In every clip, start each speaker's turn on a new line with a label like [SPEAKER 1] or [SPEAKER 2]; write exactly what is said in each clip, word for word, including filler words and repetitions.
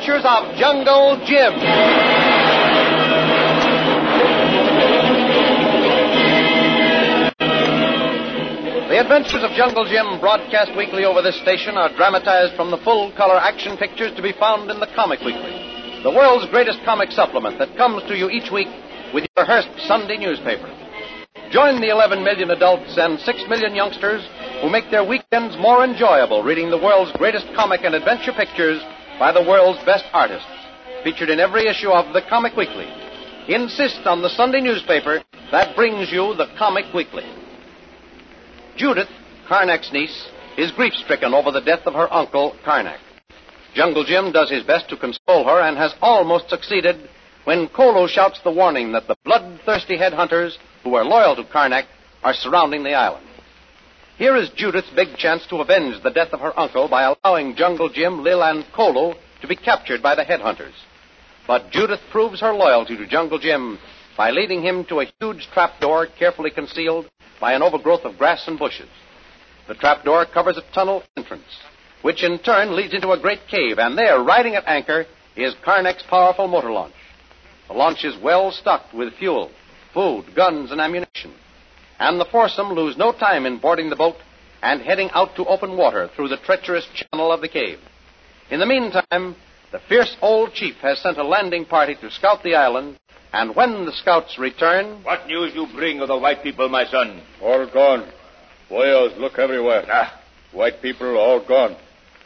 [SPEAKER 1] Adventures of Jungle Jim. The Adventures of Jungle Jim, broadcast weekly over this station, are dramatized from the full-color action pictures to be found in the Comic Weekly, the world's greatest comic supplement that comes to you each week with your Hearst Sunday newspaper. Join the eleven million adults and six million youngsters who make their weekends more enjoyable reading the world's greatest comic and adventure pictures by the world's best artists, featured in every issue of the Comic Weekly. Insist on the Sunday newspaper that brings you the Comic Weekly. Judith, Karnak's niece, is grief-stricken over the death of her uncle, Karnak. Jungle Jim does his best to console her and has almost succeeded when Kolo shouts the warning that the bloodthirsty headhunters who are loyal to Karnak are surrounding the island. Here is Judith's big chance to avenge the death of her uncle by allowing Jungle Jim, Lil, and Kolo to be captured by the headhunters. But Judith proves her loyalty to Jungle Jim by leading him to a huge trapdoor carefully concealed by an overgrowth of grass and bushes. The trapdoor covers a tunnel entrance, which in turn leads into a great cave, and there, riding at anchor, is Karnak's powerful motor launch. The launch is well stocked with fuel, food, guns, and ammunition, and the foursome lose no time in boarding the boat and heading out to open water through the treacherous channel of the cave. In the meantime, the fierce old chief has sent a landing party to scout the island, and when the scouts return...
[SPEAKER 2] What news you bring of the white people, my son?
[SPEAKER 3] All gone. Warriors look everywhere.
[SPEAKER 2] Ah.
[SPEAKER 3] White people all gone.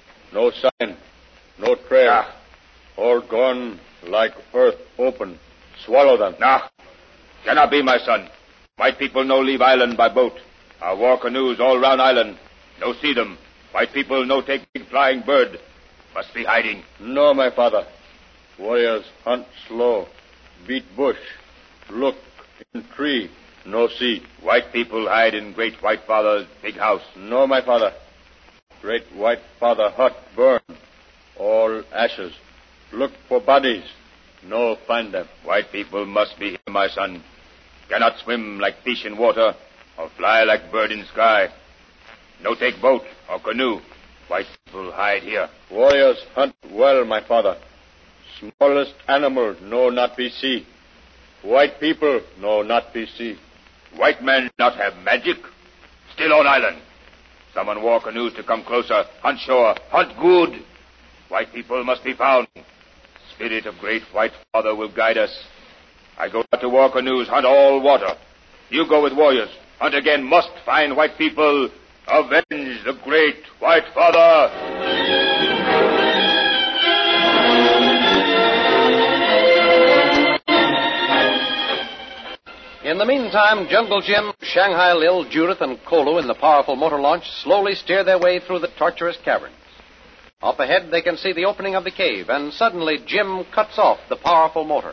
[SPEAKER 3] No sign, no trail.
[SPEAKER 2] Ah.
[SPEAKER 3] All gone like earth open. Swallow them.
[SPEAKER 2] Nah. Cannot be, my son. White people no leave island by boat. Our war canoes all round island. No see them. White people no take big flying bird. Must be hiding.
[SPEAKER 3] No, my father. Warriors hunt slow. Beat bush. Look in tree. No see.
[SPEAKER 2] White people hide in Great White Father's big house.
[SPEAKER 3] No, my father. Great White Father hut burn. All ashes. Look for bodies. No find them.
[SPEAKER 2] White people must be here, my son. Cannot swim like fish in water or fly like bird in sky. No take boat or canoe. White people hide here.
[SPEAKER 3] Warriors hunt well, my father. Smallest animal, no not be see. White people, no not be see.
[SPEAKER 2] White men not have magic. Still on island. Someone war canoes to come closer. Hunt shore. Hunt good. White people must be found. Spirit of Great White Father will guide us. I go out to war canoes. Hunt all water. You go with warriors. Hunt again. Must find white people. Avenge the Great White Father.
[SPEAKER 1] In the meantime, Jungle Jim, Shanghai Lil, Judith, and Kolo in the powerful motor launch slowly steer their way through the tortuous caverns. Up ahead, they can see the opening of the cave, and suddenly Jim cuts off the powerful motor.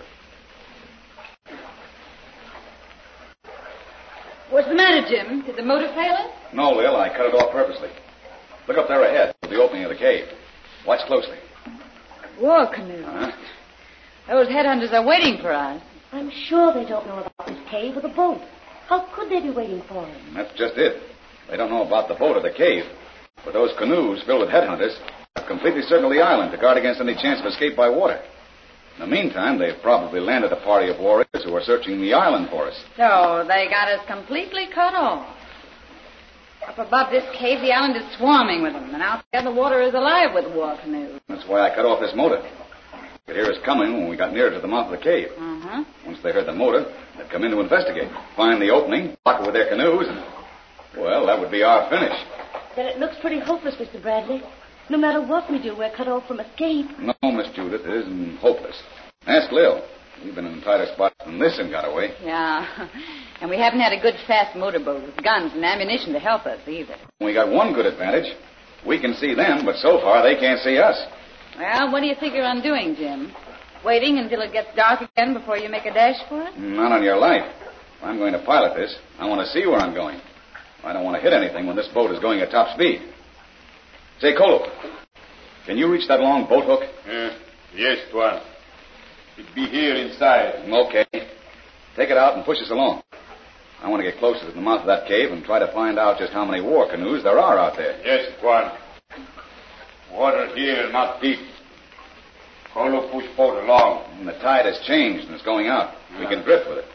[SPEAKER 4] What's the matter, Jim? Did the motor fail us?
[SPEAKER 5] No, Lil, I cut it off purposely. Look up there ahead, at the opening of the cave. Watch closely.
[SPEAKER 4] War canoe.
[SPEAKER 5] Huh?
[SPEAKER 4] Those headhunters are waiting for us.
[SPEAKER 6] I'm sure they don't know about this cave or the boat. How could they be waiting for him?
[SPEAKER 5] That's just it. They don't know about the boat or the cave. But those canoes filled with headhunters have completely circled the island to guard against any chance of escape by water. In the meantime, they've probably landed a party of warriors who are searching the island for us.
[SPEAKER 4] So they got us completely cut off. Up above this cave, the island is swarming with them, and out there the water is alive with war canoes.
[SPEAKER 5] That's why I cut off this motor. They could hear us coming when we got nearer to the mouth of the cave.
[SPEAKER 4] Uh-huh.
[SPEAKER 5] Once they heard the motor, they'd come in to investigate, find the opening, block it with their canoes, and, well, that would be our finish.
[SPEAKER 6] Then it looks pretty hopeless, Mister Bradley. No matter what we do, we're cut off from escape.
[SPEAKER 5] No, Miss Judith, it isn't hopeless. Ask Lil. We've been in tighter spots than this and got away.
[SPEAKER 4] Yeah, and we haven't had a good fast motorboat with guns and ammunition to help us either.
[SPEAKER 5] We got one good advantage. We can see them, but so far they can't see us.
[SPEAKER 4] Well, what do you figure on doing, Jim? Waiting until it gets dark again before you make a dash for it?
[SPEAKER 5] Not on your life. If I'm going to pilot this, I want to see where I'm going. I don't want to hit anything when this boat is going at top speed. Say, Kolo, can you reach that long boat hook?
[SPEAKER 2] Uh, yes, Tuan. It'd be here inside.
[SPEAKER 5] Okay. Take it out and push us along. I want to get closer to the mouth of that cave and try to find out just how many war canoes there are out there.
[SPEAKER 2] Yes, Tuan. Water here not deep. Kolo, push boat along.
[SPEAKER 5] And the tide has changed and it's going out. We can drift with it.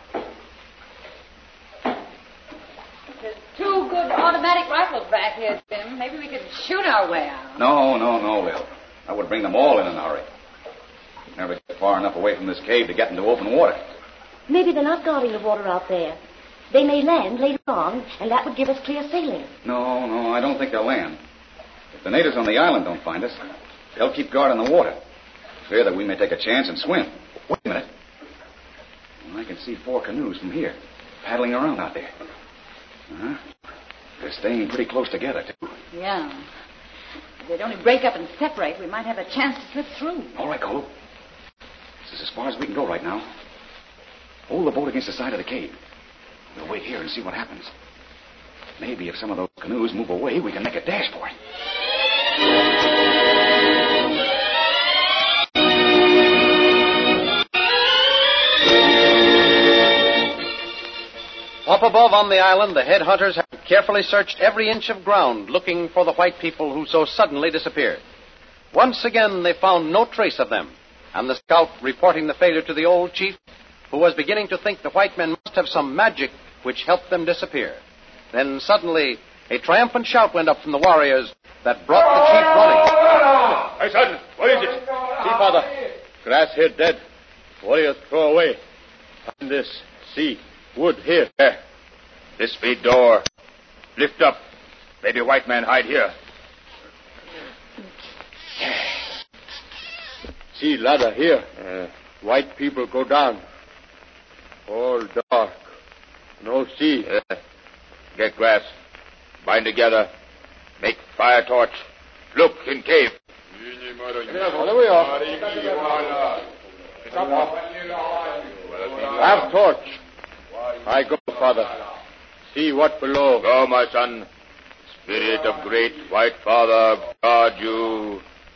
[SPEAKER 4] There's two good automatic rifles back here, Jim. Maybe we could shoot our way out.
[SPEAKER 5] No, no, no, Lil. I would bring them all in in a hurry. Never get far enough away from this cave to get into open water.
[SPEAKER 6] Maybe they're not guarding the water out there. They may land later on, and that would give us clear sailing.
[SPEAKER 5] No, no, I don't think they'll land. If the natives on the island don't find us, they'll keep guard on the water. Fear that we may take a chance and swim. Wait a minute. Well, I can see four canoes from here, paddling around out there. Uh-huh. They're staying pretty close together, too.
[SPEAKER 4] Yeah. If they'd only break up and separate, we might have a chance to slip through.
[SPEAKER 5] All right, Cole. This is as far as we can go right now. Hold the boat against the side of the cave. We'll wait here and see what happens. Maybe if some of those canoes move away, we can make a dash for it.
[SPEAKER 1] Up above on the island, the headhunters had carefully searched every inch of ground looking for the white people who so suddenly disappeared. Once again, they found no trace of them, and the scout reporting the failure to the old chief, who was beginning to think the white men must have some magic which helped them disappear. Then suddenly, a triumphant shout went up from the warriors that brought the chief running.
[SPEAKER 2] Hey, son, what is it?
[SPEAKER 3] See, Father. Grass here dead. Warriors throw away. Find this. See. Wood here.
[SPEAKER 2] There. This be door. Lift up. Maybe white man hide here.
[SPEAKER 3] See ladder here. Uh, white people go down. All dark. No see.
[SPEAKER 2] Uh, get grass. Bind together. Make fire torch. Look in cave.
[SPEAKER 3] Have torch. I go, Father. See what below.
[SPEAKER 2] Go, my son. Spirit of great white father, guard you.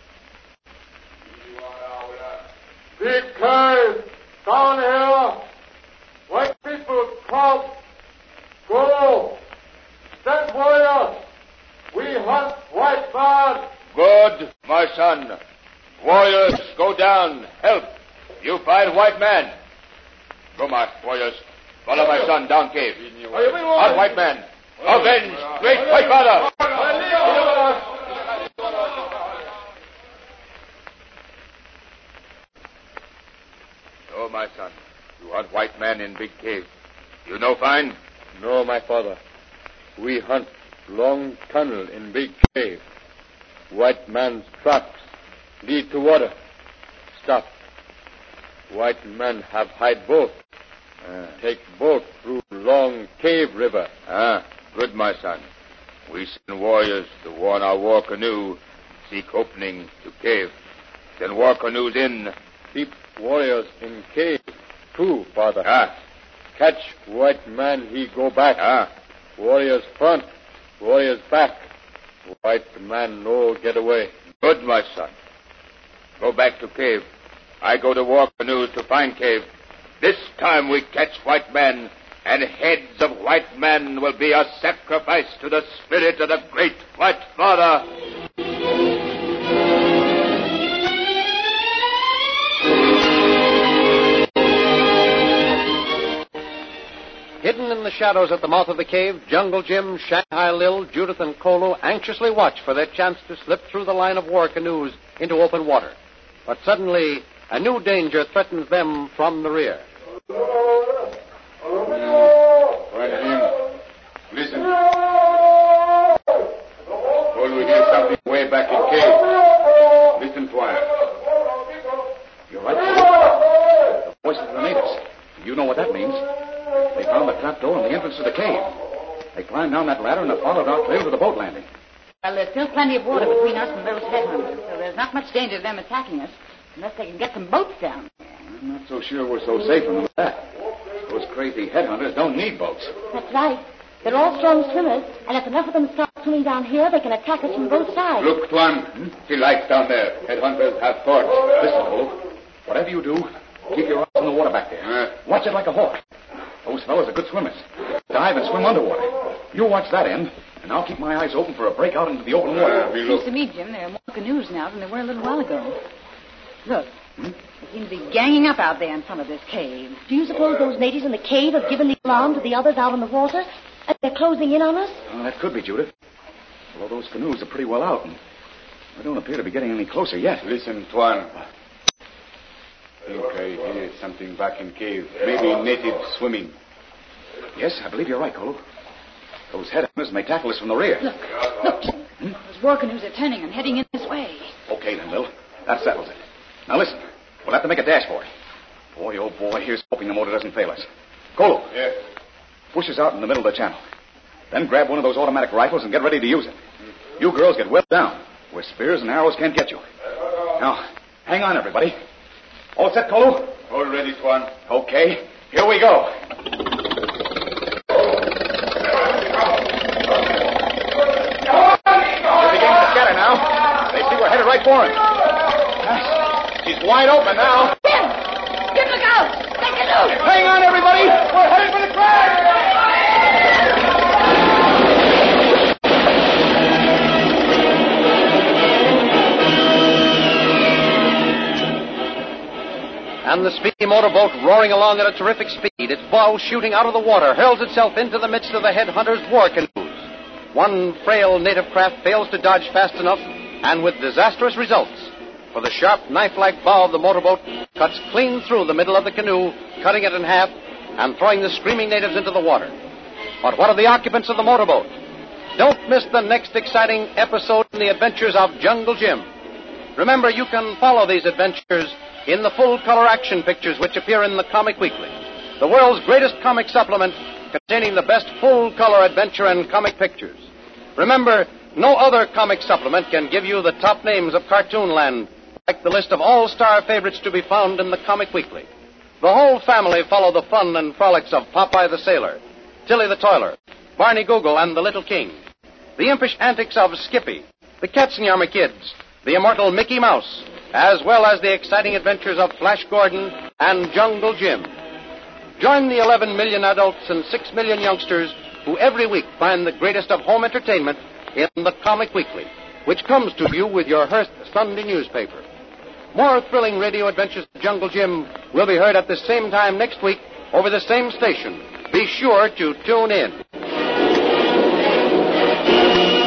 [SPEAKER 3] Big cave. Down here. White people come. Go. Stand warrior. We hunt white man.
[SPEAKER 2] Good, my son. Warriors, go down. Help. You find white man. Go, my warriors. Follow my son down cave. On white man. Avenge great white father. Oh, my son. You hunt white man in big cave. You know fine?
[SPEAKER 3] No, my father. We hunt long tunnel in big cave. White man's traps lead to water. Stop. White men have hide boat. Uh, Take boat through long cave river.
[SPEAKER 2] Ah, good, my son. We send warriors to warn our war canoe, seek opening to cave. Then war canoes in.
[SPEAKER 3] Keep warriors in cave, too, Father.
[SPEAKER 2] Ah.
[SPEAKER 3] Catch white man, he go back.
[SPEAKER 2] Ah.
[SPEAKER 3] Warriors front, warriors back. White man no get away.
[SPEAKER 2] Good, my son. Go back to cave. I go to war canoes to find cave. This time we catch white men, and heads of white men will be a sacrifice to the spirit of the great white father.
[SPEAKER 1] Hidden in the shadows at the mouth of the cave, Jungle Jim, Shanghai Lil, Judith, and Kolo anxiously watch for their chance to slip through the line of war canoes into open water. But suddenly, a new danger threatens them from the rear.
[SPEAKER 2] Quiet, Jim. Listen. Kolo hear something way back in cave. Listen, quiet.
[SPEAKER 5] You're right, Cole. The voices of the natives. You know what that means. They found the trap door and the entrance to the cave. They climbed down that ladder and have followed our trail to the boat landing.
[SPEAKER 4] Well, there's still plenty of water between us and those headhunters, so there's not much danger of them attacking us unless they can get some boats down there.
[SPEAKER 5] I'm not so sure we're so safe from them as that. Those crazy headhunters don't need boats.
[SPEAKER 6] That's right. They're all strong swimmers, and if enough of them start swimming down here, they can attack us from both sides.
[SPEAKER 2] Look, Tuan. Hmm? See lights down there. Headhunters have torch.
[SPEAKER 5] Listen, Cole. Whatever you do, keep your eyes on the water back there.
[SPEAKER 2] Uh.
[SPEAKER 5] Watch it like a hawk. Those fellows are good swimmers. Dive and swim underwater. You watch that end, and I'll keep my eyes open for a break out into the open water.
[SPEAKER 2] Uh, we
[SPEAKER 4] Seems
[SPEAKER 2] look.
[SPEAKER 4] to me, Jim, there are more canoes now than there were a little while ago. Look, hmm? They seem to be ganging up out there in front of this cave.
[SPEAKER 6] Do you suppose those natives in the cave have given the alarm to the others out on the water? And they're closing in on us?
[SPEAKER 5] Well, that could be, Judith. Although those canoes are pretty well out, and they don't appear to be getting any closer yet.
[SPEAKER 3] Listen, Tuan. I think I hear something back in cave. Maybe natives swimming.
[SPEAKER 5] Yes, I believe you're right, Kolo. Those headhunters may tackle us from the rear.
[SPEAKER 4] Look, look. Hmm? Those war canoes are turning and heading in this way.
[SPEAKER 5] Okay, then, Bill. That settles it. Now, listen. We'll have to make a dash for it. Boy, oh, boy, here's hoping the motor doesn't fail us. Kolo.
[SPEAKER 3] Yeah.
[SPEAKER 5] Push us out in the middle of the channel. Then grab one of those automatic rifles and get ready to use it. You girls get well down, where spears and arrows can't get you. Now, hang on, everybody. All set, Kolo?
[SPEAKER 3] All ready, Tuan.
[SPEAKER 5] Okay, here we go. They're beginning to scatter now. They see we're headed right for him. She's wide open now.
[SPEAKER 4] Jim! Jim, look out! Take it loose!
[SPEAKER 5] Hang on, everybody! We're headed for the crash!
[SPEAKER 1] And the speedy motorboat, roaring along at a terrific speed, its bow shooting out of the water, hurls itself into the midst of the headhunters' war canoes. One frail native craft fails to dodge fast enough, and with disastrous results. For the sharp knife-like bow of the motorboat cuts clean through the middle of the canoe, cutting it in half and throwing the screaming natives into the water. But what of the occupants of the motorboat? Don't miss the next exciting episode in the adventures of Jungle Jim. Remember, you can follow these adventures in the full-color action pictures which appear in the Comic Weekly, the world's greatest comic supplement containing the best full-color adventure and comic pictures. Remember, no other comic supplement can give you the top names of Cartoonland, like the list of all-star favorites to be found in the Comic Weekly. The whole family follow the fun and frolics of Popeye the Sailor, Tilly the Toiler, Barney Google, and the Little King. The impish antics of Skippy, the Katzenjammer Kids, the immortal Mickey Mouse, as well as the exciting adventures of Flash Gordon and Jungle Jim. Join the eleven million adults and six million youngsters who every week find the greatest of home entertainment in the Comic Weekly, which comes to you with your Hearst Sunday newspaper. More thrilling radio adventures of Jungle Jim will be heard at the same time next week over the same station. Be sure to tune in.